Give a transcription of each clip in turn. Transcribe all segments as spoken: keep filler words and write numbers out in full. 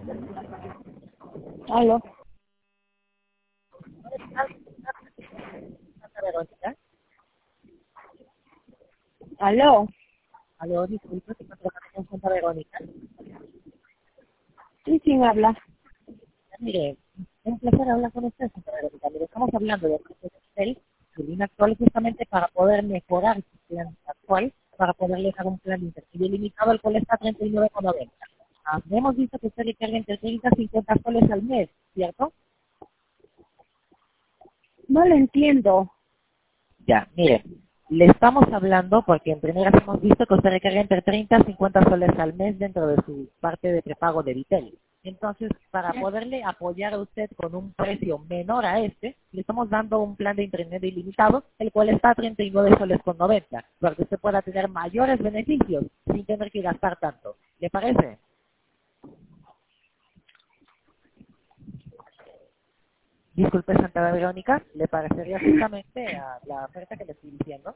Aló. Santa Verónica. Aló. Aló, disculpe, se encuentra con Santa Verónica. Sí, ¿quién habla? Mire, un placer hablar con usted, Santa Verónica. Mire, estamos hablando de Excel, su línea actual, justamente para poder mejorar su plan actual, para poderle dar un plan de intercambio ilimitado, el cual está a treinta y nueve con noventa. Ah, hemos visto que usted recarga entre treinta y cincuenta soles al mes, ¿cierto? No lo entiendo. Ya, mire, le estamos hablando porque en primeras hemos visto que usted recarga entre treinta y cincuenta soles al mes dentro de su parte de prepago de Vitel. Entonces, para poderle apoyar a usted con un precio menor a este, le estamos dando un plan de internet ilimitado, el cual está a treinta y nueve soles con noventa, para que usted pueda tener mayores beneficios sin tener que gastar tanto. ¿Le parece? Disculpe, Santa Verónica, ¿le parecería justamente a la oferta que le estoy diciendo?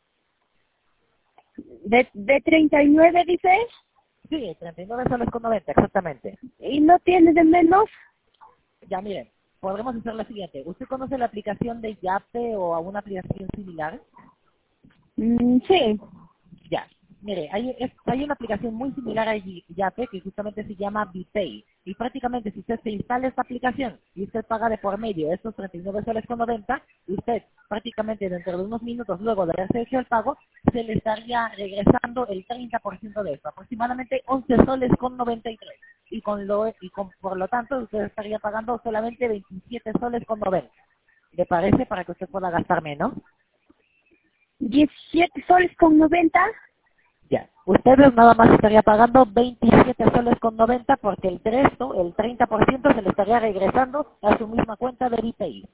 ¿De, de treinta y nueve dices? Sí, treinta y nueve soles con noventa, exactamente. ¿Y no tiene de menos? Ya, miren, podremos hacer lo siguiente. ¿Usted conoce la aplicación de Yape o alguna aplicación similar? Mm, sí. Ya. Mire, hay, es- hay una aplicación muy similar a Y- Yape que justamente se llama BPay. Y prácticamente si usted se instala esta aplicación y usted paga de por medio estos treinta y nueve soles con noventa, usted prácticamente dentro de unos minutos luego de haberse hecho el pago, se le estaría regresando el treinta por ciento de esto, aproximadamente once soles con noventa y tres. Y con lo y con, por lo tanto usted estaría pagando solamente veintisiete soles con noventa. ¿Le parece para que usted pueda gastar menos? ¿diecisiete soles con noventa? Ya. Ustedes nada más estaría pagando veintisiete soles con noventa porque el resto, el treinta por ciento se le estaría regresando a su misma cuenta de BPay.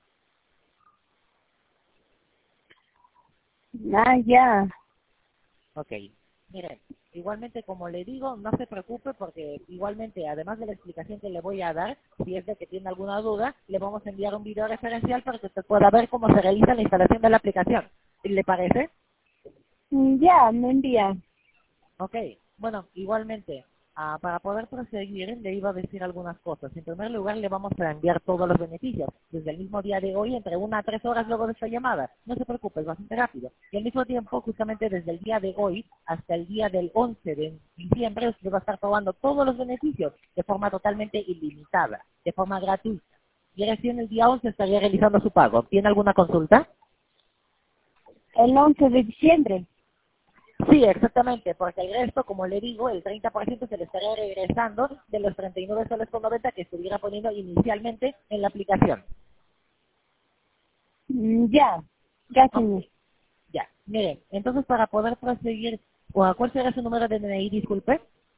Ah, ya. Ok. Miren, igualmente como le digo, no se preocupe porque igualmente, además de la explicación que le voy a dar, si es de que tiene alguna duda, le vamos a enviar un video referencial para que usted pueda ver cómo se realiza la instalación de la aplicación. ¿Le parece? Mm, Ya, me envía. Ok, bueno, igualmente, ah, para poder proseguir, le iba a decir algunas cosas. En primer lugar, le vamos a enviar todos los beneficios, desde el mismo día de hoy, entre una a tres horas luego de esta llamada. No se preocupe, es bastante rápido. Y al mismo tiempo, justamente desde el día de hoy hasta el día del once de diciembre, usted va a estar probando todos los beneficios de forma totalmente ilimitada, de forma gratuita. Y recién el día once estaría realizando su pago. ¿Tiene alguna consulta? El once de diciembre. Sí, exactamente, porque el resto, como le digo, el treinta por ciento se le estaría regresando de los treinta y nueve soles con noventa que estuviera poniendo inicialmente en la aplicación. Mm, Ya. Ya, Ok, señor. ya. Miren, entonces para poder proseguir, ¿cuál cuál será su número de D N I? Disculpe.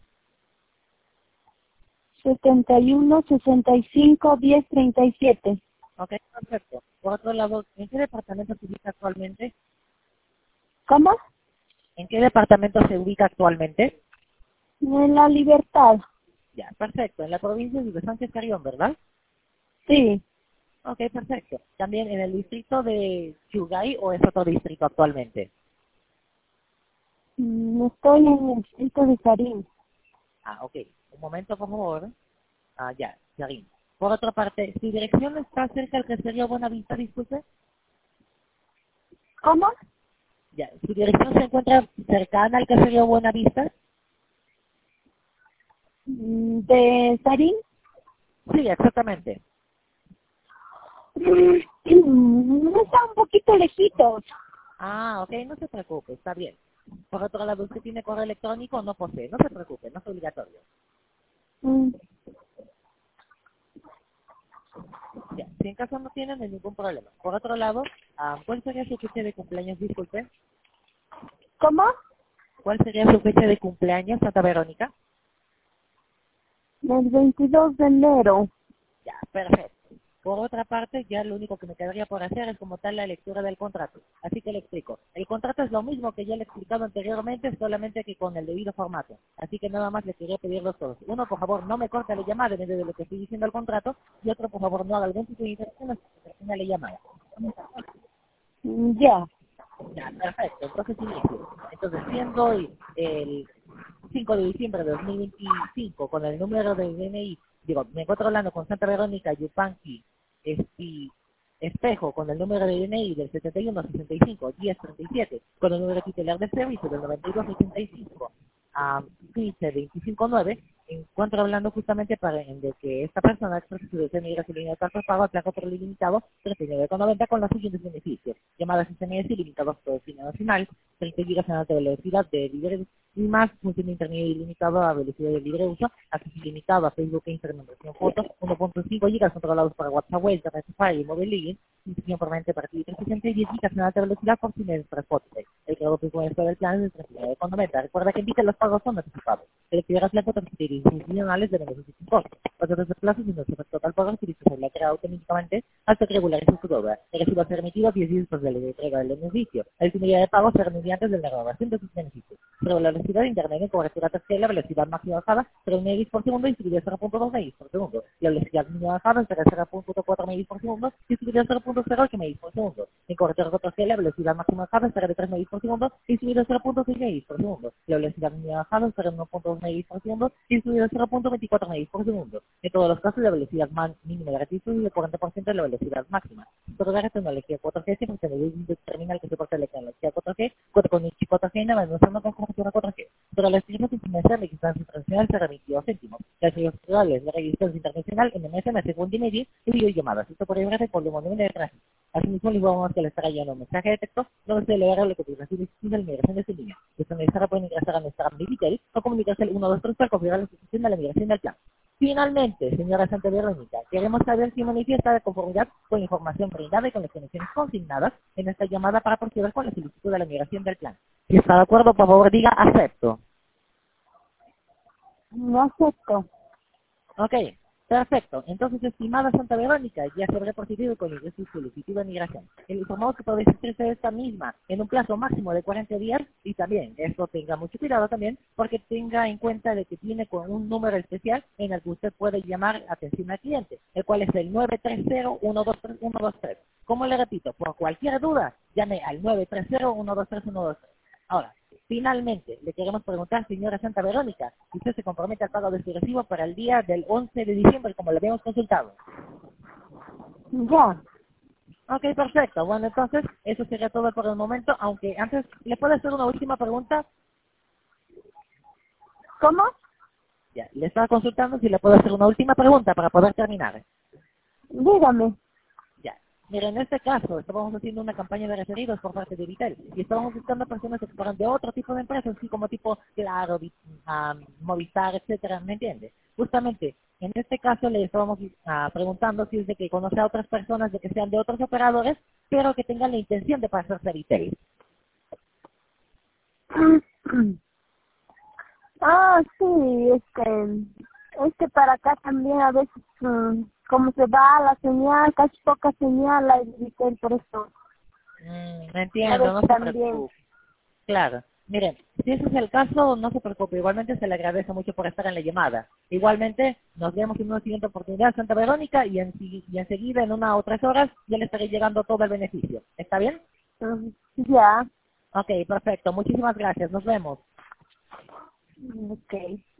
setenta y uno, sesenta y cinco, diez, treinta y siete. Ok, perfecto. Por otro lado, ¿en qué departamento se ubica actualmente? ¿Cómo? ¿En qué departamento se ubica actualmente? En la libertad. Ya, perfecto. En la provincia de Sánchez Carrión, ¿verdad? Sí. Ok, perfecto. ¿También en el distrito de Chugay o es otro distrito actualmente? Mm, Estoy en el distrito de Sarín. Ah, ok. Un momento, por favor. Ah, ya, Yarin. Por otra parte, ¿su dirección está cerca del Caserío Buenavista, disculpe? ¿Cómo? Ya, ¿su dirección se encuentra cercana al Caserío Buenavista? Mm, ¿De Sarín? Sí, exactamente. Mm, Está un poquito lejitos. Ah, ok, no se preocupe, está bien. Por otro lado, ¿usted tiene correo electrónico o no posee? No se preocupe, no es obligatorio. Mm, Ya, si en caso no tiene, no hay ningún problema. Por otro lado, ah, ¿cuál sería su fecha de cumpleaños, disculpe? ¿Cómo? ¿Cuál sería su fecha de cumpleaños, Santa Verónica? El veintidós de enero. Ya, perfecto. Por otra parte, ya lo único que me quedaría por hacer es como tal la lectura del contrato. Así que le explico. El contrato es lo mismo que ya le he explicado anteriormente, solamente que con el debido formato. Así que nada más le quería pedir dos cosas. Uno, por favor, no me corte la llamada en medio de lo que estoy diciendo al contrato. Y otro, por favor, no haga algún tipo de interacción hasta que termine la llamada. Mm, Ya. Ya, perfecto. Entonces inicio. Entonces, siendo hoy el cinco de diciembre de dos mil veinticinco con el número de D N I, digo, me encuentro hablando con Santa Verónica Yupanqui este, Espejo con el número de D N I del setenta y uno sesenta y cinco diez treinta y siete, con el número titular de servicio del noventa y dos ochenta y cinco a quince veinticinco nueve, encuentro hablando justamente para en de que esta persona expresa su deseo de ir a su línea de trato pago al plazo por ilimitado treinta y nueve con noventa con los siguientes beneficios: llamadas S M S ilimitadas por destino nacional, treinta gigas en alta velocidad de libre y más, función de internet ilimitado a velocidad de libre uso, acceso ilimitado a Facebook e Instagram, versión fotos, uno punto cinco gigas controlados para WhatsApp Web, Internet Safari y Mobile Link, función permanente para Twitter sesenta y diez gigas en alta velocidad por cines para Spotify. El creador que con esto del plan es treinta y nueve con noventa. Recuerda que invita los pagos son anticipados. El actividad la cuota y funcionales de beneficios sin costo. Los otros plazos y no se total pago se la crea automáticamente hasta que regularice su deuda. El recibo a ser emitido diez días después de la entrega del beneficio. El último día de pago será mediante de la renovación de sus beneficios. Pero la velocidad de internet en cobertura tercera, la velocidad máxima bajada será un megabits por segundo y distribuida cero punto dos megabits por segundo. La velocidad mínima bajada será cero punto cuatro megabits por segundo y distribuida cero punto cero ocho megabits por segundo. En cobertura tercera, la velocidad máxima bajada será de tres megabits por segundo y distribuida cero punto seis megabits por segundo. La velocidad mínima bajada será uno punto dos megabits por segundo y distribuida cero punto veinticuatro megabits por segundo. En todos los casos, la velocidad mínima de gratitud es del cuarenta por ciento de la velocidad máxima. Toda la tecnología cuatro G siempre tiene un terminal que soporta la tecnología cuatro G, cuenta con un chip cuatro G y nada más no con cobertura cuatro G. Pero la experiencia internacional de distancia internacional se remitió a céntimos. Las señales actuales de registración internacional en M S M, segundo y medio y videollamadas. Esto por igual por el volumen de tráfico. Asimismo, le informamos que le estará llegando un mensaje de texto donde se le dará la cotización de la migración de su línea. Esta mensaje pueden ingresar a nuestra digital o comunicarse al uno dos tres para configurar la ejecución de la migración del plan. Finalmente, señora Santa Verónica, queremos saber si manifiesta de conformidad con la información brindada y con las condiciones consignadas en esta llamada para proceder con la solicitud de la migración del plan. Si está de acuerdo, por favor diga acepto. No acepto. Ok, perfecto. Entonces, estimada Santa Verónica, ya se habrá procedido con el su solicitud de migración. Le informamos que puede existirse esta misma en un plazo máximo de cuarenta días y también, esto tenga mucho cuidado también, porque tenga en cuenta de que tiene con un número especial en el que usted puede llamar atención al cliente, el cual es el nueve tres cero uno dos tres uno dos tres. Como le repito, por cualquier duda, llame al nueve tres cero uno dos tres uno dos tres. Ahora, finalmente, le queremos preguntar, señora Santa Verónica, si usted se compromete al pago de su recibo para el día del once de diciembre, como lo habíamos consultado. Ya. Ok, perfecto. Bueno, entonces, eso sería todo por el momento, aunque antes, ¿le puedo hacer una última pregunta? ¿Cómo? Ya, le estaba consultando si le puedo hacer una última pregunta para poder terminar. Dígame. Ya. Mira, en este caso, estábamos haciendo una campaña de referidos por parte de Vitel y estábamos buscando personas que fueran de otro tipo de empresas, así como tipo Claro, Vi- um, Movistar, etcétera, ¿me entiende? Justamente, en este caso le estábamos uh, preguntando si es de que conoce a otras personas de que sean de otros operadores, pero que tengan la intención de pasarse a Vitel. Ah, sí, este, es que para acá también a veces, mm, como se va la señal, casi poca señal, hay Vitel, por eso. Mm, me A entiendo, no veces se también. preocupe. Claro. Miren, si ese es el caso, no se preocupe. Igualmente se le agradece mucho por estar en la llamada. Igualmente, nos vemos en una siguiente oportunidad, Santa Verónica, y, en, y enseguida, en una o tres horas, ya le estaré llegando todo el beneficio. ¿Está bien? Mm, Ya. Ok, perfecto. Muchísimas gracias. Nos vemos. Ok.